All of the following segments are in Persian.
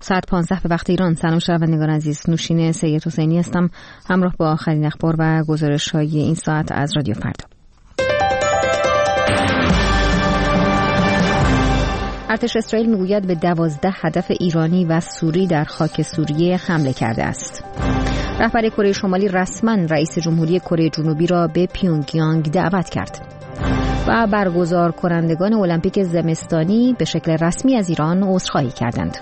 ساعت 15 به وقت ایران. سلام شنوندگان عزیز، نوشین سید حسینی هستم همراه با آخرین اخبار و گزارش‌های این ساعت از رادیو فردا. ارتش اسرائیل میگوید به 12 هدف ایرانی و سوری در خاک سوریه حمله کرده است. رهبر کره شمالی رسما رئیس جمهوری کره جنوبی را به پیونگیانگ دعوت کرد. و برگزار کنندگان المپیک زمستانی به شکل رسمی از ایران عذرخواهی کردند.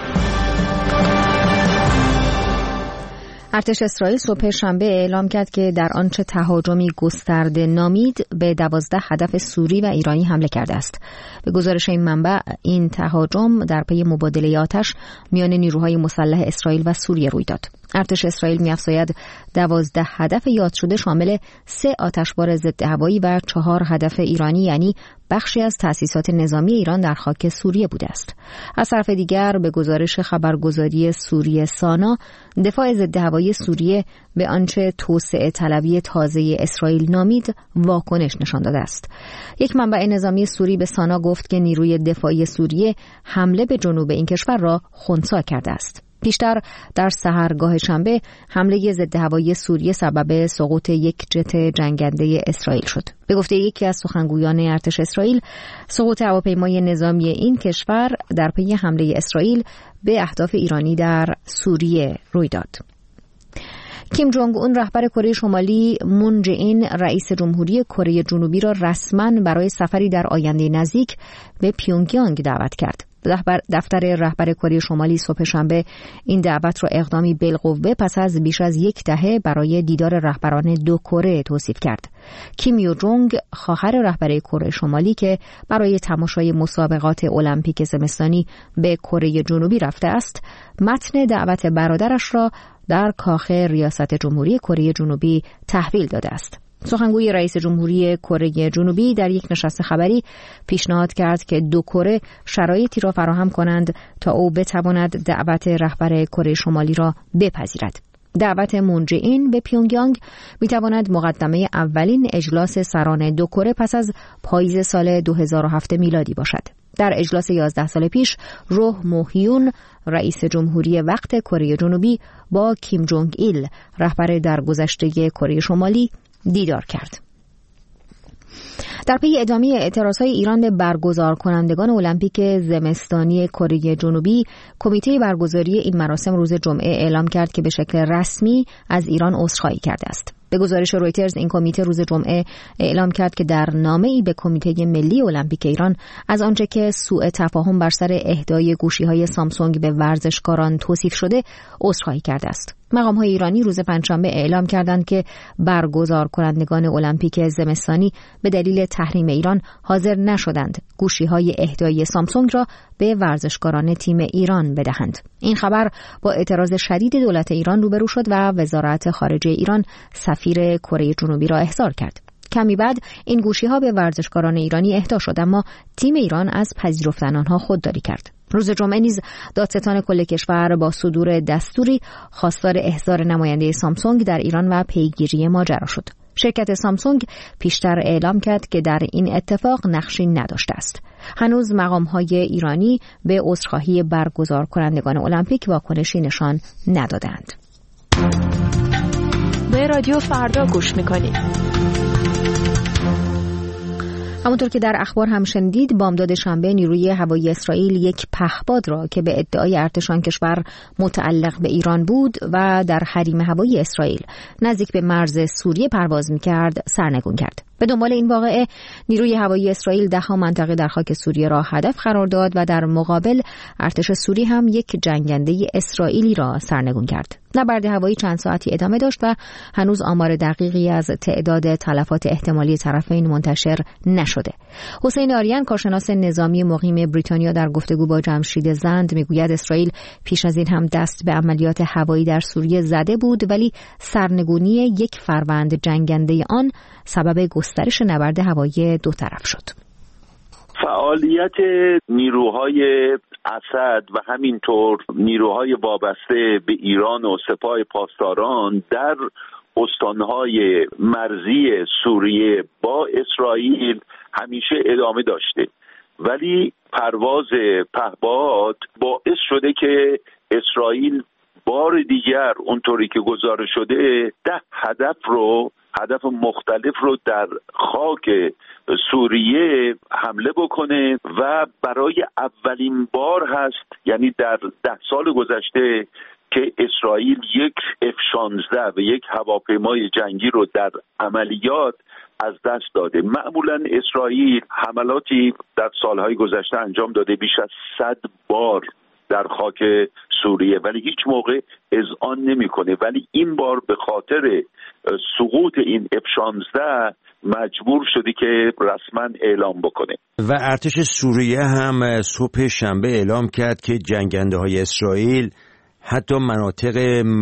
ارتش اسرائیل صبح شنبه اعلام کرد که در آنچه تهاجمی گسترده نامید به 12 هدف سوری و ایرانی حمله کرده است. به گزارش این منبع این تهاجم در پی مبادله آتش میان نیروهای مسلح اسرائیل و سوریه روی داد. ارتش اسرائیل می‌افزاید 12 هدف یاد شده شامل 3 آتشبار ضد هوایی و 4 هدف ایرانی، یعنی بخشی از تأسیسات نظامی ایران در خاک سوریه بوده است. از طرف دیگر به گزارش خبرگزاری سوریه سانا، دفاع ضد هوایی سوریه به آنچه توسعه طلبی تازه اسرائیل نامید واکنش نشان داده است. یک منبع نظامی سوری به سانا گفت که نیروی دفاعی سوریه حمله به جنوب این کشور را خنثی کرده است. پیشتر در سحرگاه شنبه حمله ضد هوایی سوریه سبب سقوط یک جت جنگنده اسرائیل شد. به گفته یکی از سخنگویان ارتش اسرائیل، سقوط هواپیمای نظامی این کشور در پی حمله اسرائیل به اهداف ایرانی در سوریه روی داد. کیم جونگ اون رهبر کره شمالی مون جه این رئیس جمهوری کره جنوبی را رسما برای سفری در آینده نزدیک به پیونگیانگ دعوت کرد. دفتر رهبر کره شمالی صبح شنبه این دعوت را اقدامی بالقوه پس از بیش از یک دهه برای دیدار رهبران دو کره توصیف کرد. کیم یو جونگ خواهر رهبر کره شمالی که برای تماشای مسابقات المپیک زمستانی به کره جنوبی رفته است، متن دعوت برادرش را در کاخ ریاست جمهوری کره جنوبی تحویل داده است. سخنگوی رئیس جمهوری کره جنوبی در یک نشست خبری پیشنهاد کرد که دو کره شرایطی را فراهم کنند تا او بتواند دعوت رهبر کره شمالی را بپذیرد. دعوت مون جه این به پیونگیانگ میتواند مقدمه اولین اجلاس سران دو کره پس از پاییز سال 2007 میلادی باشد. در اجلاس 11 سال پیش، روح مو هیون رئیس جمهوری وقت کره جنوبی با کیم جونگ ایل رهبر درگذشته کره شمالی دیدار کرد. در پی ادامه اعتراضهای ایران به برگزار کنندگان المپیک زمستانی کره جنوبی، کمیته برگزاری این مراسم روز جمعه اعلام کرد که به شکل رسمی از ایران عذرخواهی کرده است. به گزارش رویترز این کمیته روز جمعه اعلام کرد که در نامه‌ای به کمیته ملی المپیک ایران از آنچه که سوء تفاهم بر سر اهدای گوشی‌های سامسونگ به ورزشکاران توصیف شده عذرخواهی کرده است. مقام‌های ایرانی روز پنجشنبه اعلام کردند که برگزار کنندگان المپیک زمستانی به دلیل تحریم ایران حاضر نشدند گوشی‌های اهدایی سامسونگ را به ورزشکاران تیم ایران بدهند. این خبر با اعتراض شدید دولت ایران روبرو شد و وزارت خارجه ایران سفیر کره جنوبی را احضار کرد. کمی بعد این گوشی‌ها به ورزشکاران ایرانی اهدا شد، اما تیم ایران از پذیرفتن آنها خودداری کرد. روز جمعه نیز دادستان کل کشور با صدور دستوری خواستار احضار نماینده سامسونگ در ایران و پیگیری ماجرا شد. شرکت سامسونگ پیشتر اعلام کرد که در این اتفاق نقشی نداشته است. هنوز مقام‌های ایرانی به عذرخواهی برگزار کنندگان المپیک واکنشی نشان ندادند. به رادیو فردا گوش می‌کنید. همونطور که در اخبار هم شنیدید، بامداد شنبه نیروی هوایی اسرائیل یک پهپاد را که به ادعای ارتش آن کشور متعلق به ایران بود و در حریم هوایی اسرائیل نزدیک به مرز سوریه پرواز می‌کرد سرنگون کرد. به دنبال این واقعه نیروی هوایی اسرائیل 10 منطقه در خاک سوریه را هدف قرار داد و در مقابل ارتش سوری هم یک جنگنده اسرائیلی را سرنگون کرد. نبرد هوایی چند ساعتی ادامه داشت و هنوز آمار دقیقی از تعداد تلفات احتمالی طرفین منتشر نشده. حسین آریان کارشناس نظامی مقیم بریتانیا در گفتگو با جمشید زند میگوید اسرائیل پیش از این هم دست به عملیات هوایی در سوریه زده بود، ولی سرنگونی یک فروند جنگنده آن سبب گسترش نبرد هوایی دو طرف شد. فعالیت نیروهای اسد و همینطور نیروهای وابسته به ایران و سپاه پاسداران در استانهای مرزی سوریه با اسرائیل همیشه ادامه داشته، ولی پرواز پهپاد باعث شده که اسرائیل بار دیگر اونطوری که گزارش شده 10 هدف مختلف رو در خاک سوریه حمله بکنه و برای اولین بار هست، یعنی در 10 سال گذشته، که اسرائیل یک F-16 و یک هواپیمای جنگی رو در عملیات از دست داده. معمولا اسرائیل حملاتی در سالهای گذشته انجام داده بیش از 100 بار در خاک سوریه، ولی هیچ موقع اذعان نمیکنه. ولی این بار به خاطر سقوط این F-16 مجبور شدی که رسما اعلام بکنه. و ارتش سوریه هم صبح شنبه اعلام کرد که جنگنده های اسرائیل حتی مناطق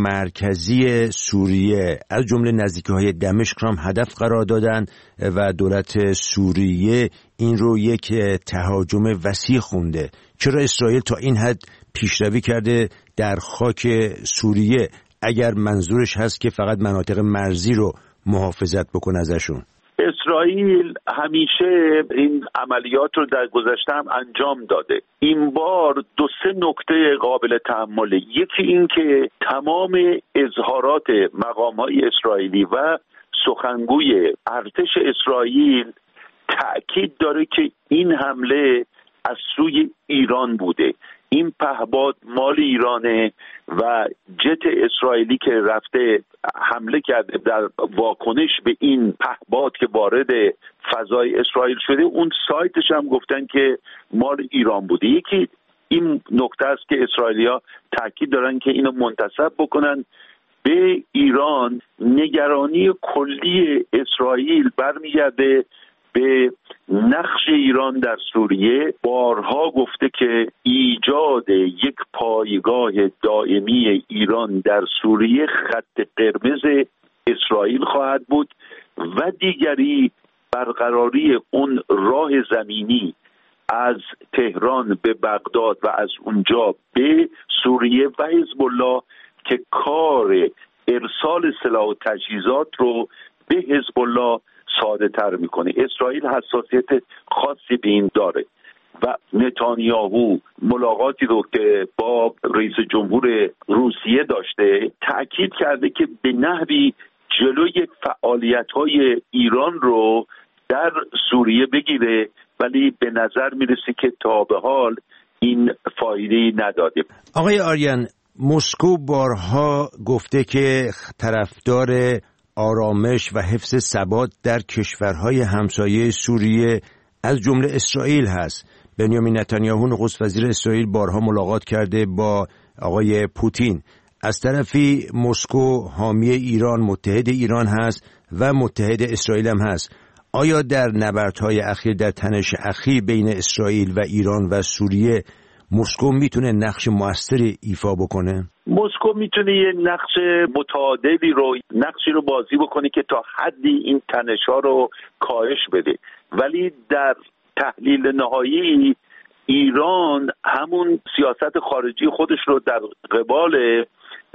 مرکزی سوریه از جمله نزدیکی‌های دمشق را هم هدف قرار دادن و دولت سوریه این رو یک تهاجم وسیع خونده. چرا اسرائیل تا این حد پیشروی کرده در خاک سوریه اگر منظورش هست که فقط مناطق مرزی رو محافظت بکنه ازشون؟ اسرائیل همیشه این عملیات رو در گذشته هم انجام داده. این بار 2-3 نکته قابل تأمله. یکی این که تمام اظهارات مقام‌های اسرائیلی و سخنگوی ارتش اسرائیل تأکید داره که این حمله از سوی ایران بوده. این پهپاد مال ایرانه و جت اسرائیلی که رفته حمله کرده در واکنش به این پهپاد که وارد فضای اسرائیل شده، اون سایتش هم گفتن که مال ایران بوده. یکی این نکته است که اسرائیلیا تاکید دارن که اینو منتسب بکنن به ایران. نگرانی کلی اسرائیل برمیگرده به نقش ایران در سوریه. بارها گفته که ایجاد یک پایگاه دائمی ایران در سوریه خط قرمز اسرائیل خواهد بود و دیگری برقراری اون راه زمینی از تهران به بغداد و از اونجا به سوریه و حزب الله که کار ارسال سلاح و تجهیزات رو به حزب الله ساده تر میکنه. اسرائیل حساسیت خاصی به این داره و نتانیاهو ملاقاتی رو که با رئیس جمهور روسیه داشته تأکید کرده که به نحوی جلوی فعالیت‌های ایران رو در سوریه بگیره، ولی به نظر میرسه که تا به حال این فایده‌ای نداده. آقای آریان، مسکو بارها گفته که طرفدار آرامش و حفظ ثبات در کشورهای همسایه سوریه از جمله اسرائیل هست. بنیامین نتانیاهو نخست وزیر اسرائیل بارها ملاقات کرده با آقای پوتین. از طرفی مسکو حامی ایران، متحد ایران هست و متحد اسرائیل هم هست. آیا در نبردهای اخیر، در تنش اخیر بین اسرائیل و ایران و سوریه، مسکو میتونه نقش موثری ایفا بکنه؟ مسکو میتونه یه نقش متعادلی رو، نقشی رو بازی بکنه که تا حدی این تنش‌ها رو کاهش بده، ولی در تحلیل نهایی ایران همون سیاست خارجی خودش رو در قبال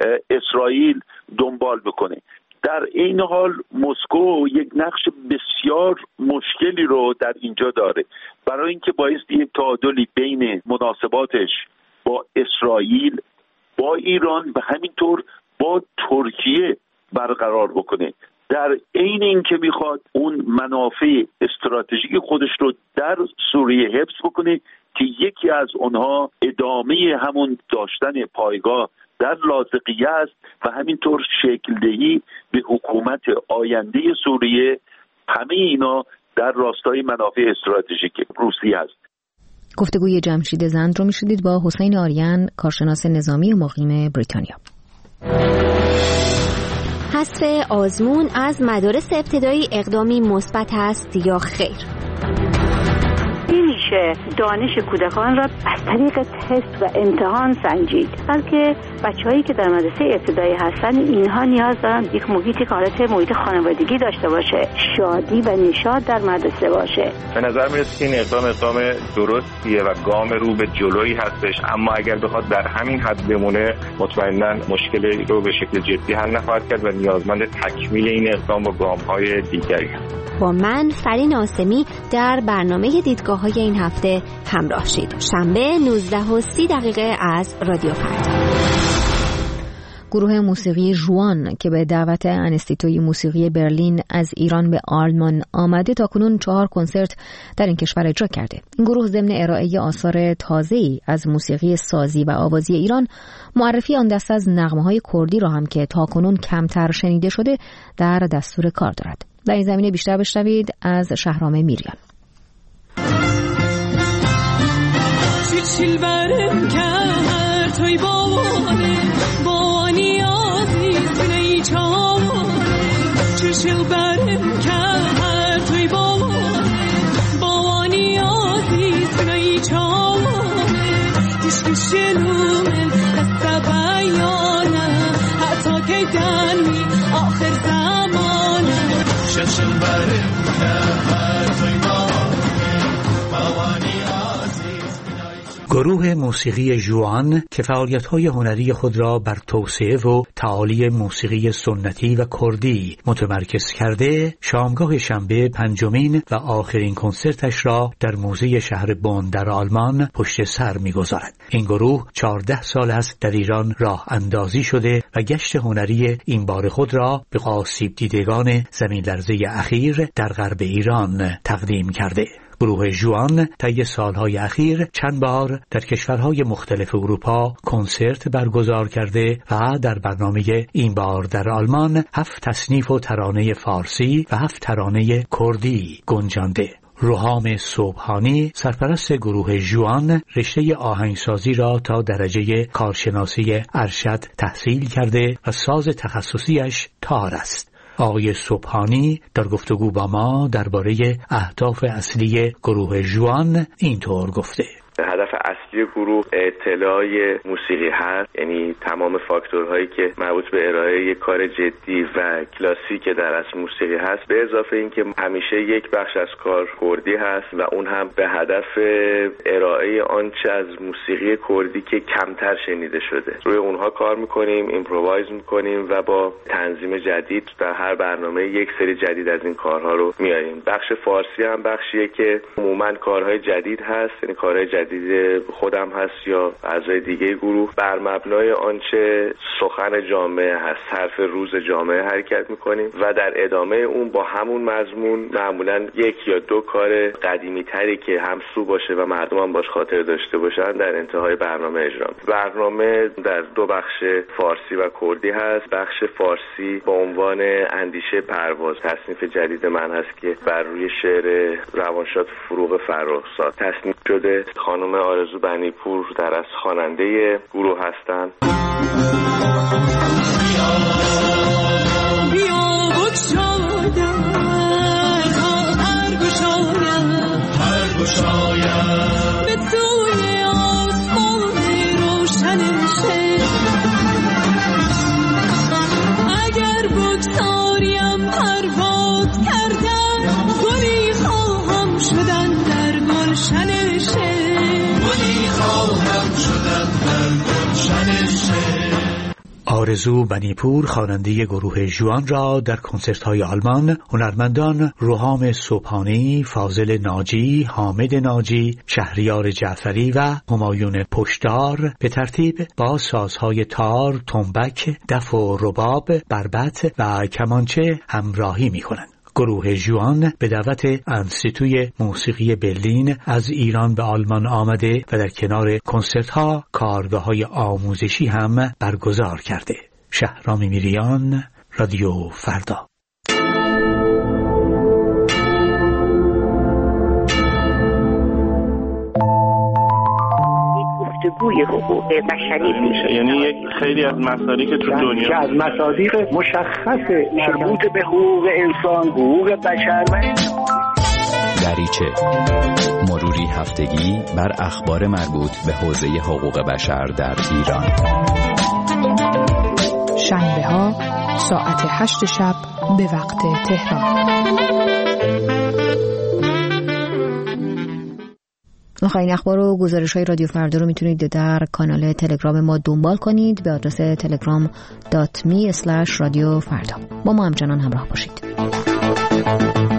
اسرائیل دنبال بکنه. در این حال مسکو یک نقش بسیار مشکلی رو در اینجا داره، برای اینکه بایستی یک تعادلی بین مناسباتش با اسرائیل، با ایران و همینطور با ترکیه برقرار بکنه، در عین اینکه میخواد اون منافع استراتژیک خودش رو در سوریه حفظ بکنه که یکی از اونها ادامه همون داشتن پایگاه در لاذقیه است و همینطور شکل دهی به حکومت آینده سوریه. همه اینا در راستای منافع استراتژیک روسیه است. گفتگوی جمشید زند رو میشدید با حسین آریان، کارشناس نظامی و مقیم بریتانیا. حذف آزمون از مدارس ابتدایی اقدامی مثبت است یا خیر؟ نمیشه دانش کودکان را از طریق تست و امتحان سنجید، بلکه بچه‌هایی که در مدرسه ابتدایی هستن اینها نیاز دارن یک محیطی که حالت محیط خانوادگی داشته باشه، شادی و نشاط در مدرسه باشه. به نظر میرسه این اقدام درستیه و گام رو به جلویی هستش، اما اگر بخواد در همین حد بمونه مطمئناً مشکلی رو به شکل جدی حل نخواهد کرد و نیازمند تکمیل این اقدام با گام‌های دیگری است. با من فرین آسمی در برنامه دیدگاه‌های این هفته همراه شید. شنبه 19:30 از رادیو فردا. گروه موسیقی ژوان که به دعوت انستیتوی موسیقی برلین از ایران به آلمان آمده تاکنون 4 کنسرت در این کشور اجرا کرده. این گروه ضمن ارائه آثار تازه‌ای از موسیقی سازی و آوازی ایران، معرفی آن دسته از نغمه‌های کردی را هم که تاکنون کمتر شنیده شده در دستور کار دارد. در این زمینه بیشتر بشنوید از شهرام میریان. گروه موسیقی ژوان که فعالیت‌های هنری خود را بر توسعه و تعالی موسیقی سنتی و کردی متمرکز کرده، شامگاه شنبه 5مین و آخرین کنسرتش را در موزه شهر بون در آلمان پشت سر می‌گذارد. این گروه 14 سال است در ایران راه اندازی شده و گشت هنری این بار خود را به آسیب دیدگان زمین لرزه اخیر در غرب ایران تقدیم کرده. گروه ژوان طی سالهای اخیر چند بار در کشورهای مختلف اروپا کنسرت برگزار کرده و در برنامه این بار در آلمان 7 تصنیف و ترانه فارسی و 7 ترانه کردی گنجانده. روحام صبحانی سرپرست گروه ژوان رشته آهنگسازی را تا درجه کارشناسی ارشد تحصیل کرده و ساز تخصصیش تار است. آقای صبحانی در گفتگو با ما درباره اهداف اصلی گروه ژوان اینطور گفته: هدف اصلی گروه اطلاع موسیقی هست، یعنی تمام فاکتورهایی که مربوط به ارائه یک کار جدی و کلاسیک در اصل موسیقی هست، به اضافه اینکه همیشه یک بخش از کار کردی هست و اون هم به هدف ارائه آنچه از موسیقی کردی که کمتر شنیده شده. روی اونها کار میکنیم، ایمپرووایز میکنیم و با تنظیم جدید در هر برنامه یک سری جدید از این کارها رو میاریم. بخش فارسی هم بخشیه که عموما کارهای جدید هست، یعنی کارهای جدید خودم هست یا اعضای دیگه گروه بر مبنای آنچه سخن جامعه هست، حرف روز جامعه حرکت میکنیم و در ادامه اون با همون مضمون معمولا 1 یا 2 کار قدیمی تری که همسو باشه و مردم هم باش خاطر داشته باشن در انتهای برنامه اجرا. برنامه در 2 بخش فارسی و کردی هست. بخش فارسی با عنوان اندیشه پرواز تصنیف جدید من هست که بر روی شعر روانشاد فروغ فرخزاد تصنیف شده. خانم آرزو بنیپور در از خواننده گروه هستند. آرزو بنیپور خواننده گروه ژوان را در کنسرت‌های آلمان هنرمندان روحام صبحانی، فاضل ناجی، حامد ناجی، شهریار جعفری و همایون پشتار به ترتیب با سازهای تار، تنبک، دف و رباب، بربط و کمانچه همراهی می‌کنند. گروه ژوان به دعوت انستیتوی موسیقی برلین از ایران به آلمان آمده و در کنار کنسرت‌ها کارگاه‌های آموزشی هم برگزار کرده. شهرام میریان، رادیو فردا. گفتگوی حقوق بشری میشه، یعنی یک خیلی از مصادیق تو دنیا که از مصادیق مشخص مربوط به حقوق انسان، حقوق بشر و دریچه مروری هفتگی بر اخبار مربوط به حوزه حقوق بشر در ایران. شنبه ها ساعت 8 شب به وقت تهران. آخرین اخبار و گزارش‌های رادیو فردا رو میتونید در کانال تلگرام ما دنبال کنید به آدرس telegram.me/رادیو فردا. با ما همچنان همراه باشید.